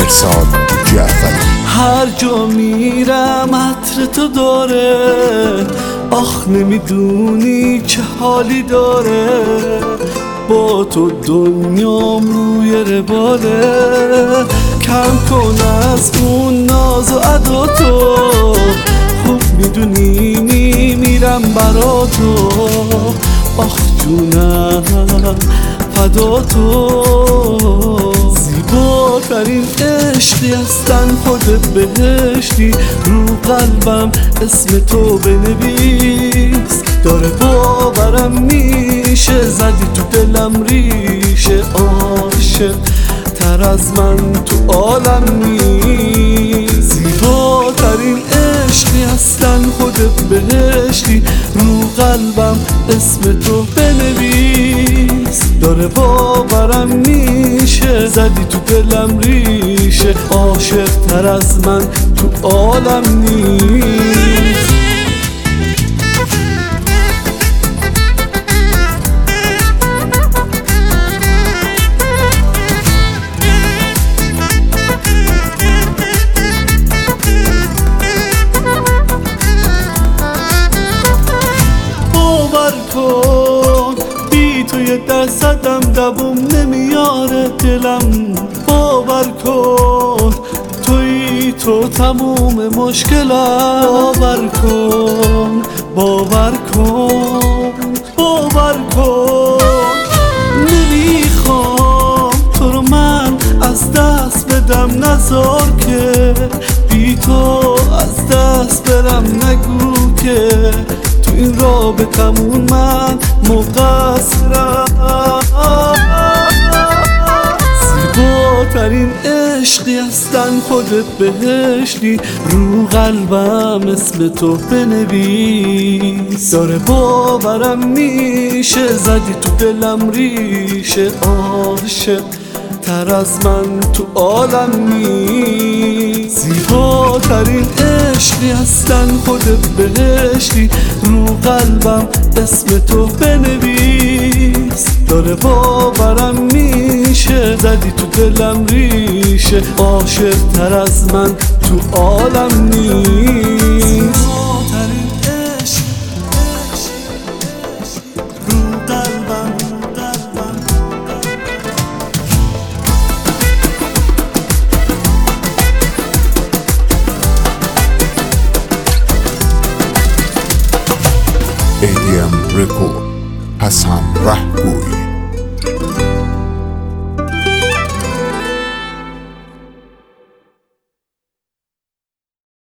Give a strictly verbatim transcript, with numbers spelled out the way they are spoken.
مرساد جعفری. هر جا میرم عطر تو داره، آخ نمیدونی چه حالی داره. با تو دنیام روی رباله، کم کن از اون ناز و ادا تو. خوب میدونی میمیرم برا تو، آخ جونم فدا تو. زیباترین عشقی هستن خودت بهشتی، رو قلبم اسم تو بنویس. داره باورم میشه زدی تو دلم ریشه، عاشق تر از من تو عالم نیست. زیباترین عشقی هستن خودت بهشتی، رو قلبم اسم تو بنویس. داره باورم میشه زدی تو دلم ریشه، عاشق تر از من تو عالم نیست. بی تو یه درصدم دووم نمیاره دلم. باور کن توی تو تموم مشکلم. باور کن باور کن باور کن. نمیخوام تو رو من از دست بدم، نذار که بی تو از دست برم. نگو که تو این رابطمون من مقصرم. زیباترین عشقی هستن خودت بهشتی، رو قلبم اسم تو بنویس. داره باورم میشه زدی تو دلم ریشه، عاشق تر از من تو عالم نیست. زیباترین عشقی هستن خودت بهشتی، رو قلبم اسم تو بنویس. داره باورم میشه زدی تو دلم ریشه، عاشق تر از من تو عالم نیست. زیباترین عشق رو قلبم ای دی ام رکورد حسن رهگوی.